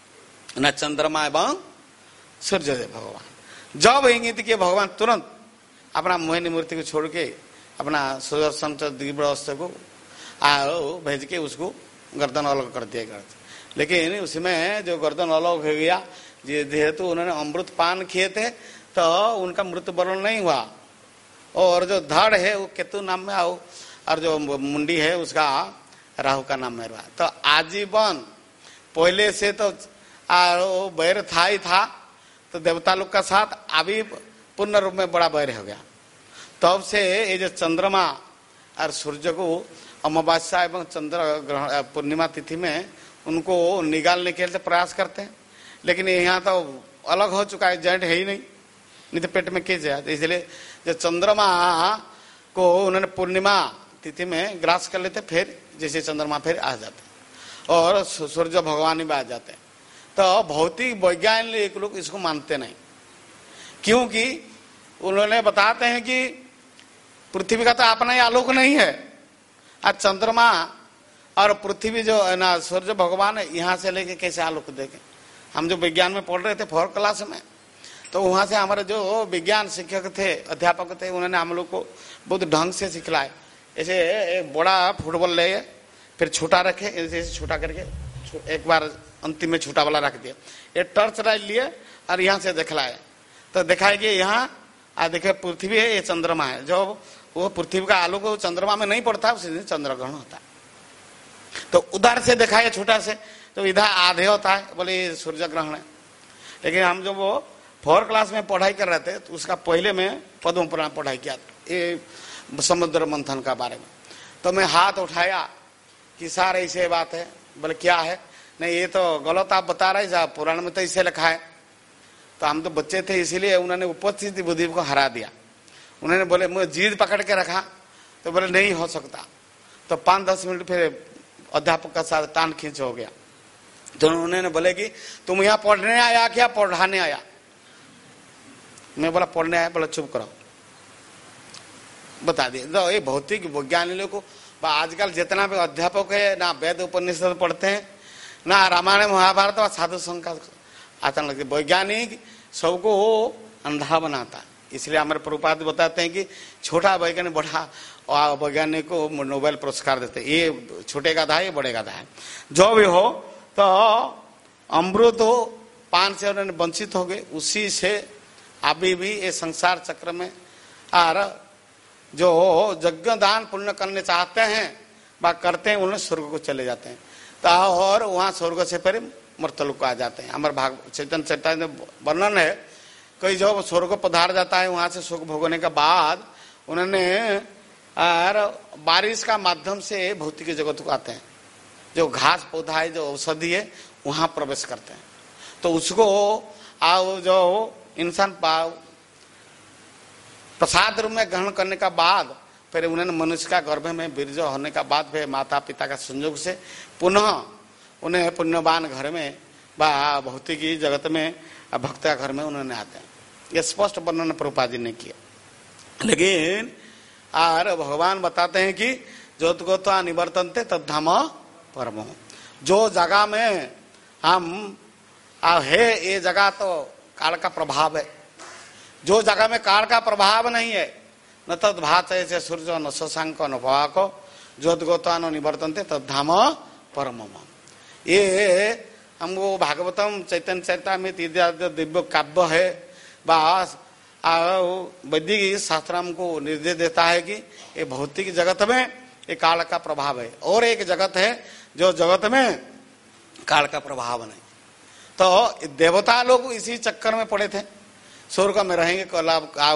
न चंद्रमा एवं सूर्यदेव भगवान। जब इंगित किए भगवान तुरंत अपना मोहिनी मूर्ति को छोड़ के अपना सुदर्शन दिव्य को आओ भेज के उसको गर्दन अलग कर दिया करते। लेकिन उसमें जो गर्दन अलग हो गया जेहेतु उन्होंने अमृत पान किए थे तो उनका मृत्यु वर्ण नहीं हुआ। और जो धड़ है वो केतु नाम में आओ और जो मुंडी है उसका राहु का नाम में रहा। तो आजीवन पहले से तो बैर था ही था, तो देवता लोग का साथ अभी पूर्ण रूप में बड़ा बैर हो गया। तब से ये जो चंद्रमा और सूर्य को अमावस्या एवं चंद्र ग्रहण पूर्णिमा तिथि में उनको निकालने के लिए प्रयास करते हैं। लेकिन यहाँ तो अलग हो चुका है, जॉइंट है ही नहीं, नहीं तो पेट में कैसे आते। इसलिए जो चंद्रमा को उन्होंने पूर्णिमा तिथि में ग्रास कर लेते, फिर जैसे चंद्रमा फिर आ जाते और सूर्य भगवान ही आ जाते। तो भौतिक वैज्ञानिक लोग इसको मानते नहीं, क्योंकि उन्होंने बताते हैं कि पृथ्वी का तो अपना ही आलोक नहीं है। आज चंद्रमा और पृथ्वी जो है ना सूर्य भगवान है, यहाँ से लेके कैसे आलोक देखे। हम जो विज्ञान में पढ़ रहे थे फोर क्लास में, तो वहाँ से हमारे जो विज्ञान शिक्षक थे, अध्यापक थे, उन्होंने हम लोग को बहुत ढंग से सिखलाए। ऐसे एक बड़ा फुटबॉल ले फिर छोटा रखे, ऐसे छोटा करके एक बार अंतिम में छोटा वाला रख दिया, ये टर्च लाइट लिए और यहाँ से दिखलाए। तो दिखाए कि यहाँ आ देखे पृथ्वी है, ये चंद्रमा है। जो वो पृथ्वी का आलोक चंद्रमा में नहीं पड़ता उसी दिन चंद्र ग्रहण होता है। तो उधर से दिखाए छोटा से, तो इधर आधे होता है, बोले सूर्य ग्रहण है। लेकिन हम जो वो फोर क्लास में पढ़ाई कर रहे थे तो उसका पहले में पद्म पुराण पढ़ाई किया ये समुद्र मंथन का बारे में। तो मैं हाथ उठाया कि सर ऐसे बात है। बोले क्या है? नहीं ये तो गलत आप बता रहे साहब, पुराण में तो इसे लिखा है। तो हम तो बच्चे थे इसीलिए उन्होंने उपस्थित बुद्धि को हरा दिया। उन्होंने बोले मुझे जीद पकड़ के रखा, तो बोले नहीं हो सकता। तो पाँच दस मिनट फिर अध्यापक का साथ टान खींच हो गया। तो उन्होंने बोले कि तुम यहाँ पढ़ने आया क्या पढ़ाने आया? मैं बोला पढ़ने आया। बोला चुप करो, बता दिए। तो ये भौतिक वैज्ञानिकों को आजकल जितना भी अध्यापक है ना वेद उपनिषद पढ़ते हैं ना रामायण महाभारत और साधु संघ का आचरण लगते। वैज्ञानिक सबको अंधा बनाता है। इसलिए हमारे प्रभुपाद बताते हैं कि छोटा वैज्ञानिक बड़ा और वैज्ञानिक को नोबेल पुरस्कार देते। ये छोटे गधा है, ये बड़े गधा है। जो भी हो, तो अमृत हो पान से उन्होंने वंचित हो गए, उसी से अभी भी ये संसार चक्र में और जो यज्ञ दान पुण्य करने चाहते हैं वह करते हैं, उन्हें स्वर्ग को चले जाते हैं। तो और वहाँ स्वर्ग से फिर मृतलोक को आ जाते हैं। हमारे भाग चैतन्य चैतन्य में वर्णन है, कोई जो स्वर्ग को पधार जाता है, वहाँ से सुख भोगने के बाद उन्होंने और बारिश का माध्यम से भौतिक जगत को आते हैं, जो घास पौधा है, जो औषधि है, वहाँ प्रवेश करते हैं। तो उसको आओ जो इंसान प्रसाद रूप में ग्रहण करने का बाद फिर उन्होंने मनुष्य का गर्भ में बीर्ज होने का बाद फिर माता पिता का संयोग से पुनः उन्हें पुण्यवान घर में व भौतिकी जगत में भक्त घर में उन्होंने आते हैं। ये स्पष्ट वर्णन प्रभुपाद जी ने किया। लेकिन और भगवान बताते हैं कि ज्योतिगोत्वा निवर्तन्ते तद्धाम परमो, जो जगह में हम आ है ये जगह तो काल का प्रभाव है। जो जगह में काल का प्रभाव नहीं है, न तद भात ऐसे सूर्य न शशांक न पवाको ज्योतिगोत्वा न निवर्तन्ते तद्धाम परमो। ये हमको भागवतम चैतन्य चरितामृत इत्यादि दिव्य काव्य है, बस वैदिक शास्त्र हमको निर्देश देता है कि ये भौतिक जगत में ये काल का प्रभाव है, और एक जगत है जो जगत में काल का प्रभाव नहीं। तो देवता लोग इसी चक्कर में पड़े थे, स्वर्ग में रहेंगे कल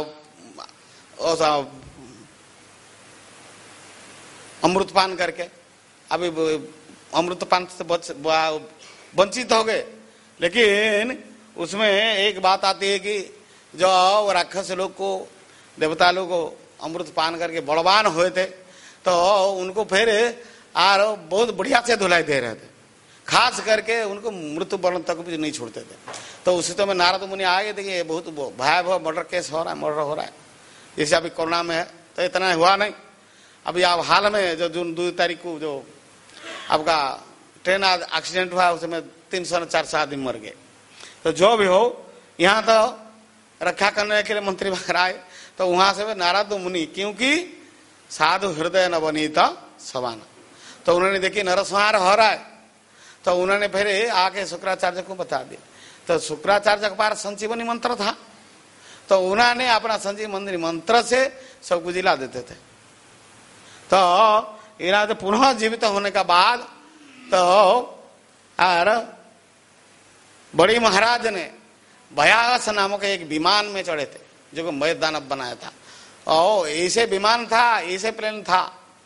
अमृत पान करके, अभी अमृत पान से वंचित हो गए। लेकिन उसमें एक बात आती है कि जो राक्षस लोग को देवता लोग को अमृत पान करके बलवान हुए थे, तो उनको फिर आर बहुत बढ़िया से धुलाई दे रहे थे, खास करके उनको मृत्यु वर्ण तक भी नहीं छोड़ते थे। तो उसी तो में नारद मुनि आगे देखिए बहुत भयावह मर्डर केस हो रहा है, मर्डर हो रहा है, जैसे अभी कोरोना में है। तो इतना हुआ नहीं, अभी आप हाल में जो जून दो तारीख को जो आपका ट्रेन एक्सीडेंट हुआ, उसमें तीन सौ चार सौ आदमी मर गए। तो जो भी हो, यहाँ तो रक्षा करने के लिए मंत्री बाहर आए, तो वहां से नारद मुनि, क्योंकि साधु हृदय न बनीता सवाना, तो उन्होंने देखी नरसंहार हो रहा है, तो उन्होंने फिर आके शुक्राचार्य को बता दिया। तो शुक्राचार्य के पास संजीवनी मंत्र था, तो उन्होंने अपना संजीवनी मंत्र से सब कुछ जिला देते थे। तो इन्होंने पुनः जीवित होने के बाद तो और बड़ी महाराज ने भयास नामक एक विमान में चढ़े थे, जो कि मय दानव बनाया था। और ऐसे विमान था, ऐसे प्लेन था,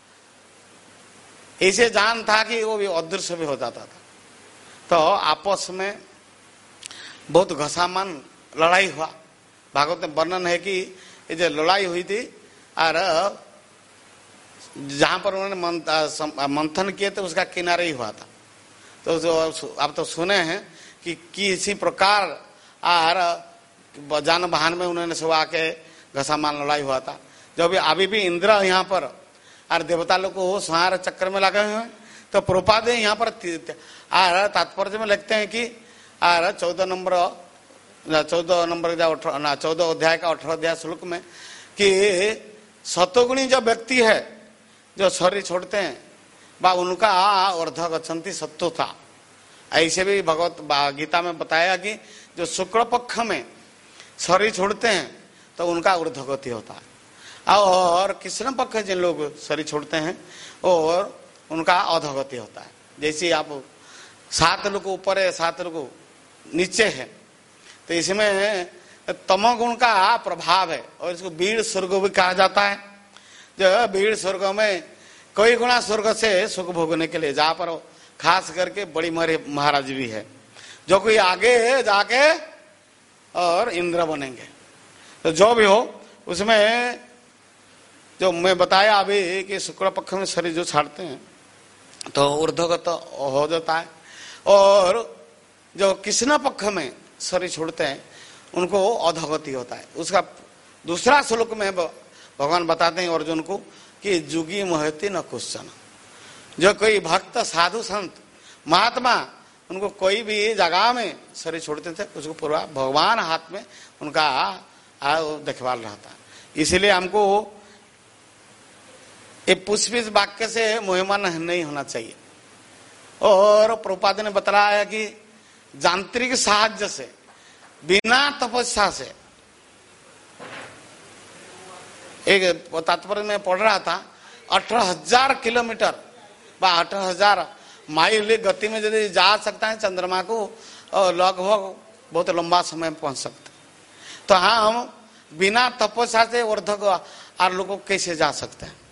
ऐसे जान था कि वो भी अदृश्य भी हो जाता था। तो आपस में बहुत घसामान लड़ाई हुआ। भागवत में वर्णन है कि ये जो लड़ाई हुई थी और जहां पर उन्होंने मंथन किए थे उसका किनारे ही हुआ था। तो जो आप तो सुने हैं कि किसी प्रकार और जान वाहन में उन्होंने सब आके घसामान लड़ाई हुआ था। जो भी अभी भी इंद्र यहाँ पर और देवता लोग को संहार चक्कर में लगे हुए हैं। तो प्रभुपाद यहाँ पर और तात्पर्य में लिखते हैं कि और चौदह नंबर चौदह नंबर ना चौदह अध्याय का अठारह अध्याय श्लोक में कि सतोगुणी जो व्यक्ति है जो शरीर छोड़ते हैं बा उनका अर्ध गच्छन्ति सत्तो था। ऐसे भी भगवत गीता में बताया कि जो शुक्ल पक्ष में शरीर छोड़ते हैं तो उनका ऊर्ध्वगति होता है, और कृष्ण पक्ष जिन लोग शरीर छोड़ते हैं और उनका अधोगति होता है। जैसे आप सात लोग ऊपर है, सात लोग नीचे है, तो इसमें तमोगुण का प्रभाव है, और इसको बीड़ स्वर्ग भी कहा जाता है। जो बीड़ स्वर्ग में कई गुणा स्वर्ग से सुख भोगने के लिए, जहाँ पर खास करके बड़ी महाराज भी है, जो कोई आगे जाके और इंद्र बनेंगे। तो जो भी हो, उसमें जो मैं बताया अभी कि शुक्ल पक्ष में शरीर जो छाड़ते हैं तो ऊर्ध्वगत हो जाता है, और जो कृष्ण पक्ष में शरीर छोड़ते हैं उनको अधोगति होता है। उसका दूसरा श्लोक में भगवान बताते हैं अर्जुन को कि जुगी महति न क्वेश्चन, जो कोई भक्त साधु संत महात्मा उनको कोई भी जगह में शरीर छोड़ते थे उसको पूरा भगवान हाथ में उनका देखभाल रहता है। इसलिए हमको ये पुष्पित वाक्य से मोहमान नहीं होना चाहिए। और प्रभुपाद ने बताया कि यांत्रिक साहाय्य से, बिना तपस्या से, एक तात्पर्य में पढ़ रहा था, अठारह हजार किलोमीटर व अठारह हजार माइल गति में यदि जा सकता है चंद्रमा को, और लगभग बहुत लंबा समय पहुंच सकते। तो हाँ, हम बिना तपस्या से ऊर्ध्व आर लोगों को कैसे जा सकते हैं?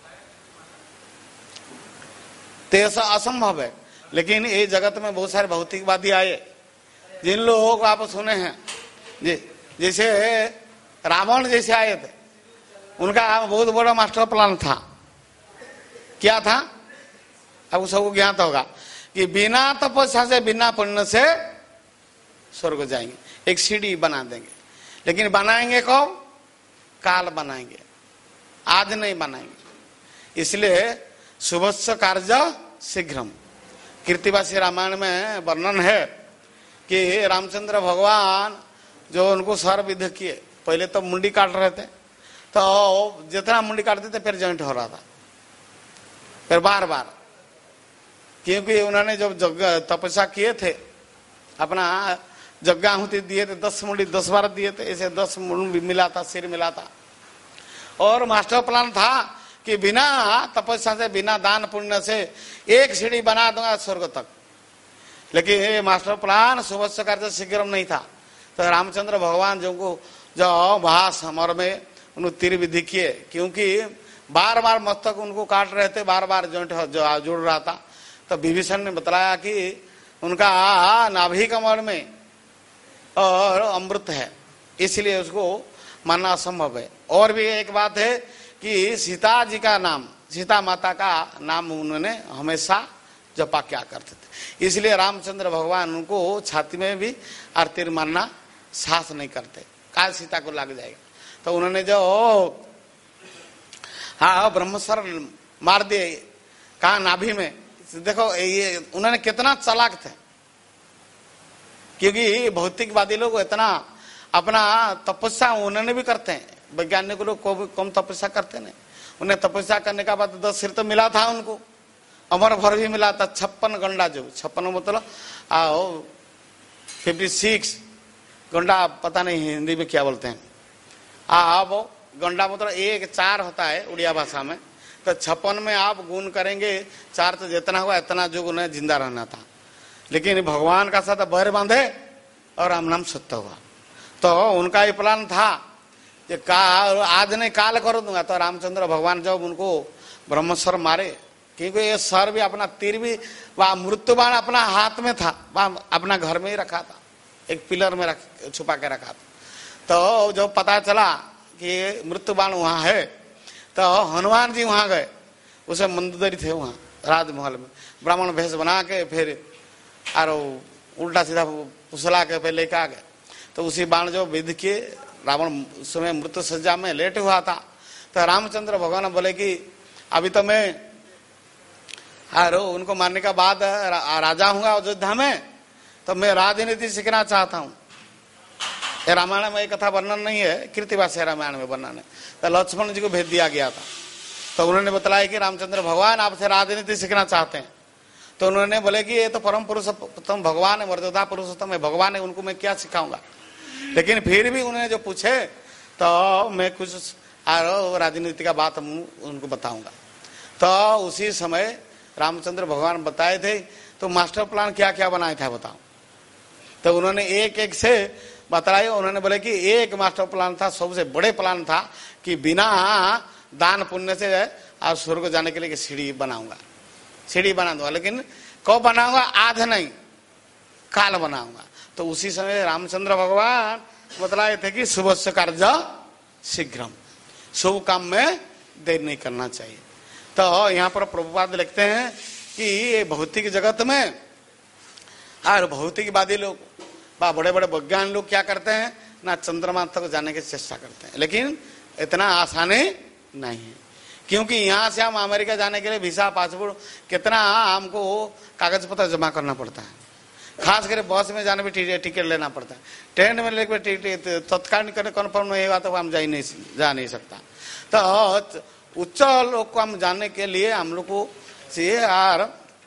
तो ऐसा असंभव है। लेकिन ये जगत में बहुत सारे भौतिकवादी आए, जिन लोगों को आप सुने हैं, जैसे रावण जैसे आए थे, उनका बहुत बड़ा मास्टर प्लान था। क्या था? अब सबको ज्ञात होगा कि बिना तपस्या से, बिना पुण्य से स्वर्ग जाएंगे, एक सीढ़ी बना देंगे। लेकिन बनाएंगे कब? काल बनाएंगे, आज नहीं बनाएंगे। इसलिए शुभस्य कार्य शीघ्रम। कीर्तिवासी रामायण में वर्णन है कि रामचंद्र भगवान जो उनको सर विध किए, पहले तो मुंडी काट रहे थे, तो जितना मुंडी काटते थे फिर जॉइंट हो रहा था, फिर बार बार, क्योंकि उन्होंने जब यज्ञ तपस्या किए थे, अपना यज्ञाहुति दिए थे, दस मुंडी दस बार दिए थे, ऐसे दस मुंडी मिला था, सिर मिला था। और मास्टर प्लान था कि बिना तपस्या से, बिना दान पुण्य से एक सीढ़ी बना दूंगा स्वर्ग तक। लेकिन ये मास्टर प्लान शुभस्य कार्य शीघ्रम नहीं था। तो रामचंद्र भगवान जो को जो वहां समर में उन्होंने तीर विधि किए, क्योंकि बार बार मस्तक उनको काट रहे थे, बार बार जॉइंट जुड़ रहा था। तो विभीषण ने बताया कि उनका नाभि कमल में और अमृत है, इसलिए उसको मानना असंभव है। और भी एक बात है कि सीता जी का नाम, सीता माता का नाम उन्होंने हमेशा जपा क्या करते थे, इसलिए रामचंद्र भगवान उनको छाती में भी और तीर मारना साहस नहीं करते, काल सीता को लग जाएगा। तो उन्होंने जो हाँ ब्रह्मस्वर मार दिए, कहा नाभि में। देखो ये उन्होंने कितना चालाक थे, क्योंकि भौतिकवादी लोग इतना अपना तपस्या उन्होंने भी करते हैं, वैज्ञानिक लोग को भी कम तपस्या करते नहीं। उन्हें तपस्या करने का बाद दस सिर तो मिला था उनको, अमर भर भी मिला था, छप्पन गंडा, जो छप्पन मतलब आओ फिफ्टी सिक्स गंडा, पता नहीं हिंदी में क्या बोलते हैं। आ वो गंडा मतलब एक चार होता है उड़िया भाषा में, तो छप्पन में आप गुण करेंगे चार, तो जितना हुआ इतना जो उन्हें जिंदा रहना था। लेकिन भगवान का साथ बैर बांधे और राम नाम सत्य हुआ। तो उनका ये प्लान था कि काल आज नहीं काल कर दूंगा। तो रामचंद्र भगवान जब उनको ब्रह्मस्वर मारे, क्योंकि ये सर भी अपना तीर भी वह मृत्युबाण अपना हाथ में था, वह अपना घर में ही रखा था, एक पिलर में रख छुपा के रखा था। तो जब पता चला कि मृत्युबाण वहां है, तो हनुमान जी वहां गए, उसे मंदोदरी थे वहां राजमहल में, ब्राह्मण भेष बना के फिर और उल्टा सीधा फुसला के पे लेके आ गए। तो उसी बाण जो विध किए, रावण उस समय मृत्यु सज्जा में लेट हुआ था। तो रामचंद्र भगवान बोले कि अभी तो मैं अरे उनको मारने के बाद राजा हूंगा अयोध्या में, तो मैं राजनीति सीखना चाहता हूँ। रामायण में एक कथा वर्णन नहीं है, कीर्तिवासी रामायण में वर्णन है। तो लक्ष्मण जी को भेज दिया गया था, तो उन्होंने बताया कि रामचंद्र भगवान आपसे राजनीति सीखना चाहते हैं। तो उन्होंने बोले कि ये तो परम पुरुषोत्तम भगवान है, मर्यादा पुरुषोत्तम है भगवान है, उनको मैं क्या सिखाऊंगा। लेकिन फिर भी उन्होंने जो पूछे तो मैं कुछ राजनीति का बात उनको बताऊंगा। तो उसी समय रामचंद्र भगवान बताए थे, तो मास्टर प्लान क्या क्या बनाया था बताओ। तो उन्होंने एक एक से बताया। उन्होंने बोले कि एक मास्टर प्लान था, सबसे बड़े प्लान था कि बिना दान पुण्य से और स्वर्ग जाने के लिए सीढ़ी बनाऊंगा, सीढ़ी बना दूंगा। लेकिन कब बनाऊंगा? आज नहीं, काल बनाऊंगा। तो उसी समय रामचंद्र भगवान बतलाए थे कि शुभस्य कार्य शीघ्रम, शुभ काम में देर नहीं करना चाहिए। तो यहाँ पर प्रभुपाद लिखते हैं कि ये भौतिक जगत में और भौतिकवादी लोग बा बड़े बड़े वैज्ञानिक लोग क्या करते हैं ना, चंद्रमा तक जाने की चेष्टा करते हैं, लेकिन इतना आसानी नहीं है। क्योंकि यहाँ से हम अमेरिका जाने के लिए वीसा पासपोर्ट कितना हमको कागज पत्र जमा करना पड़ता है, खास कर बस में जाने में टिकट लेना पड़ता है, ट्रेन में लेकर तत्काल कन्फर्म नहीं हुआ तो हम जा ही नहीं जा नहीं सकता। तो उच्च लोक को हम जानने के लिए हम लोग को चाहिए यार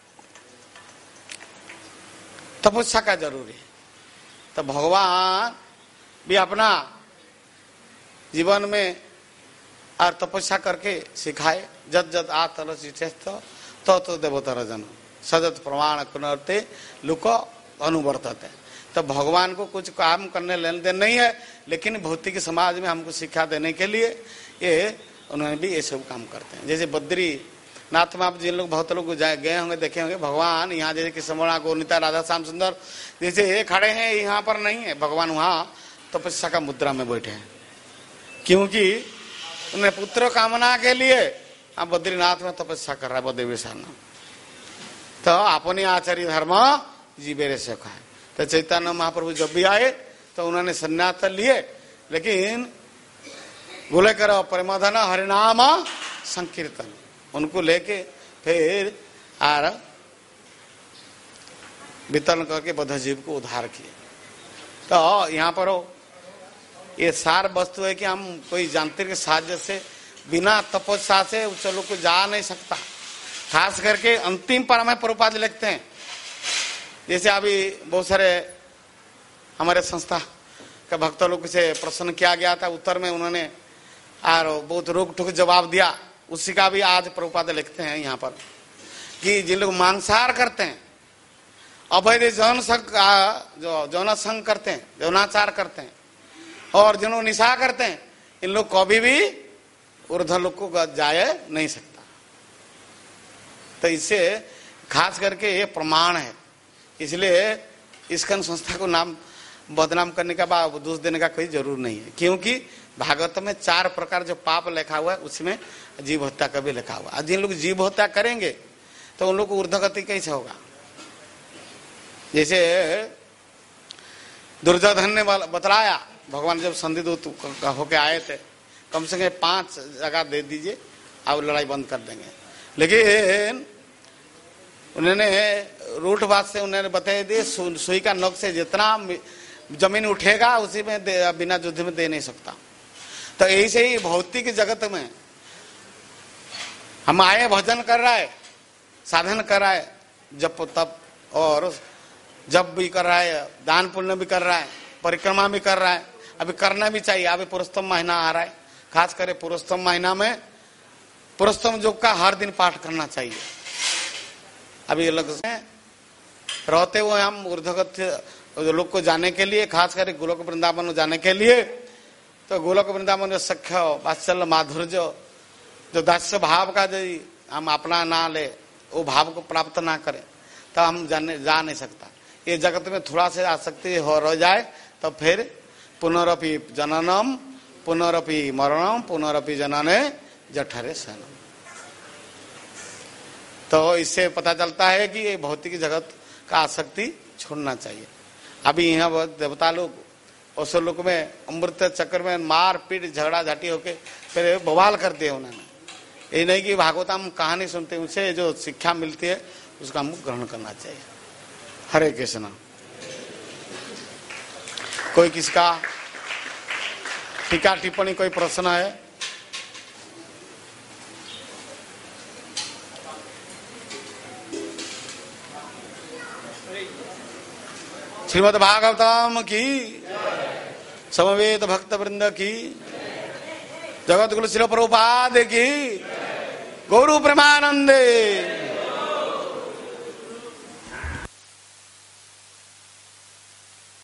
तपस्या का जरूरी है। तो भगवान भी अपना जीवन में और तपस्या करके सिखाए। जत जत आतल शिष्यस्थ तो तो देवतर जन सजत प्रमाण कुनर्ते लुक अनुवर्तते। तो भगवान को कुछ काम करने लेन देन नहीं है, लेकिन भौतिक समाज में हमको शिक्षा देने के लिए ये उन्होंने भी ये सब काम करते हैं। जैसे बद्री नाथ में आप जिन लोग बहुत लोग गए होंगे देखे होंगे, भगवान यहाँ जैसे कृष्णा गोनिता राधा श्याम सुंदर जैसे ये खड़े हैं, यहाँ पर नहीं है, भगवान वहाँ तपस्या का मुद्रा में बैठे हैं, क्योंकि उन्हें पुत्र कामना के लिए आप बद्रीनाथ में तपस्या कर रहा है बद्री विशाल। तो अपने आचार्य धर्म जीवेरे से खाए। तो चैतन्य महाप्रभु जब भी आए तो उन्होंने संन्यास लिए, लेकिन बोले करो परमधन हरिनाम संकीर्तन, उनको लेके फिर आर वितरण करके बद्ध जीव को उद्धार किए। तो यहाँ पर हो ये सार वस्तु है कि हम कोई यांत्रिक साहाय्य से बिना तपस्या से उस लोग को जा नहीं सकता। खास करके अंतिम पर हमें प्रभुपाद लिखते हैं, जैसे अभी बहुत सारे हमारे संस्था के भक्त लोग से प्रश्न किया गया था, उत्तर में उन्होंने और बहुत रोक टोक जवाब दिया, उसी का भी आज प्रभुपाद लिखते हैं यहाँ पर कि जिन लोग मांसाहार करते हैं, अवैध जौन संग जो जौन संग करते हैं, जौनाचार करते हैं, और जिन्होंने निशा करते हैं, इन लोग कभी भी ऊर्ध्व लोक को जाए नहीं सकता। तो इससे खास करके ये प्रमाण है, इसलिए इस्कन संस्था को नाम बदनाम करने का बाद दोष देने का कोई जरूर नहीं है, क्योंकि भागवत में चार प्रकार जो पाप लिखा हुआ है उसमें जीव हत्या का भी लिखा हुआ है। जिन लोग जीव हत्या करेंगे तो उन लोग को ऊर्ध्वगति कैसे होगा। जैसे दुर्योधन ने बतलाया, भगवान जब संधिदूत होके आए थे, कम से कम पांच जगह दे दीजिए अब लड़ाई बंद कर देंगे, लेकिन उन्होंने रूठ बात से उन्होंने बता दिए सुई का नोक से जितना जमीन उठेगा उसी में बिना युद्ध में दे नहीं सकता। तो ऐसे ही भौतिक जगत में हम आए, भजन कर रहा है, साधन कर रहा है, जप तप और जब भी कर रहा है, दान पुण्य भी कर रहा है, परिक्रमा भी कर रहा है, अभी करना भी चाहिए। अभी पुरुषोत्तम महीना आ रहा है, खास करके पुरुषोत्तम महीना में पुरुषोत्तम योग का हर दिन पाठ करना चाहिए। अभी लोग रहते हुए हम ऊर्ध्वगत लोग को जाने के लिए, खास करके गोलोक वृंदावन जाने के लिए, तो गोलोक वृंदावन में सख्य वात्सल्य माधुर्य जो दास्य भाव का जो हम अपना ना ले, वो भाव को प्राप्त ना करें तो हम जाने जा नहीं सकता। ये जगत में थोड़ा से आसक्ति हो रह जाए तो फिर पुनरपि जननम पुनरपि मरणम पुनरपि जनने जठरे सनम। तो इससे पता चलता है कि ये भौतिक जगत का आसक्ति छोड़ना चाहिए। अभी यहाँ देवता लोग उस लोग में अमृत चक्र में मार पीट झगड़ा झाटी होके फिर बवाल करते हैं। उन्होंने ये नहीं कि भागवत हम कहानी सुनते हैं, उसे जो शिक्षा मिलती है उसका हम ग्रहण करना चाहिए। हरे कृष्ण। कोई किसका टीका टिप्पणी कोई प्रश्न है? श्रीमद् भागवतम की, समवेत भक्त वृंद की, जगत गुरु शिल प्रभुपाद की, गौरु प्रेमानंदे।